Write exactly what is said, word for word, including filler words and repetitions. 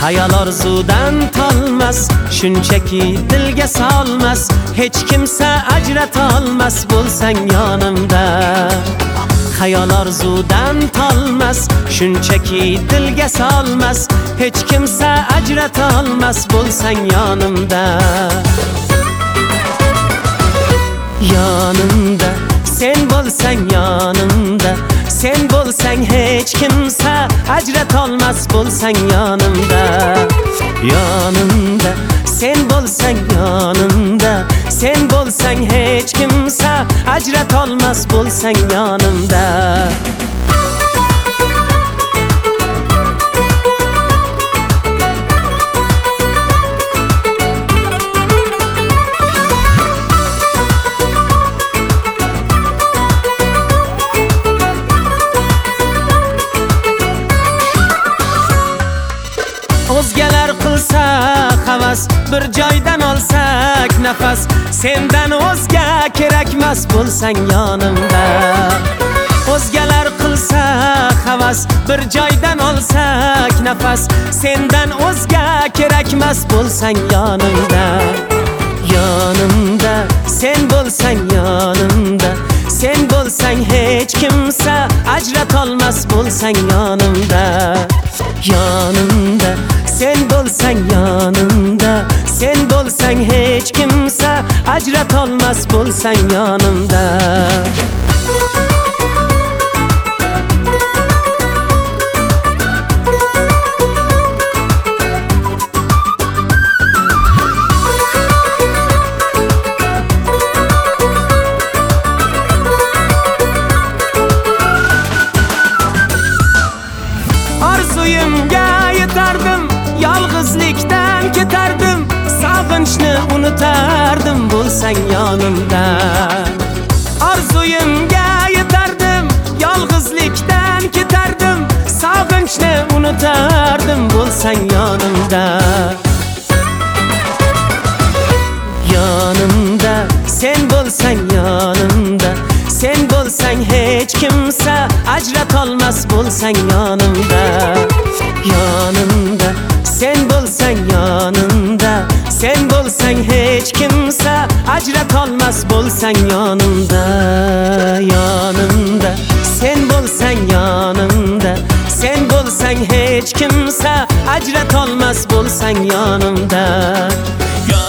Hayal orzudan tolmas, shunchaki dilga solmas, hech kimsa ajrata olmas bo'lsang yonimda. Hayal orzudan tolmas, shunchaki dilga solmas, hech kimsa ajrata olmas bo'lsang yonimda. Yonimda sen bo'lsang yonimda, sen bo'lsang hech kimsa ajrata olmas bo'lsang yonimda. Yonimda sen bo'lsang yonimda, sen bo'lsang hech kimsa ajrata olmas bo'lsang yonimda. O'zgalar qilsa havas, bir joydan olsak nafas, sendan o'zga kerakmas bo'lsang yonimda. O'zgalar qilsa havas, bir joydan olsak nafas, sendan o'zga kerakmas bo'lsang yonimda. Yonimda sen bo'lsang yonimda, sen bo'lsang hech kimsa ajrata olmas bo'lsang yonimda. Yonimda sen bo'lsang yonimda, sen bo'lsang hech kimsa ajrata olmas bo'lsang yonimda. Orzuyimga yetardim, yolg'izlikdan ketardim, sog'inchni unutardim bo'lsang yonimda. Orzuyimga yetardim, yolg'izlikdan ketardim, sog'inchni unutardim bo'lsang yonimda. Yonimda sen bo'lsang yonimda, sen bo'lsang hech kimsa ajrata olmas bo'lsang yonimda. Yonimda sen bo'lsang yonimda, sen bo'lsang hech kimsa ajrata olmas bo'lsang yonimda. Yonimda sen bo'lsang yonimda, sen bo'lsang hech kimsa ajrata olmas bo'lsang yonimda.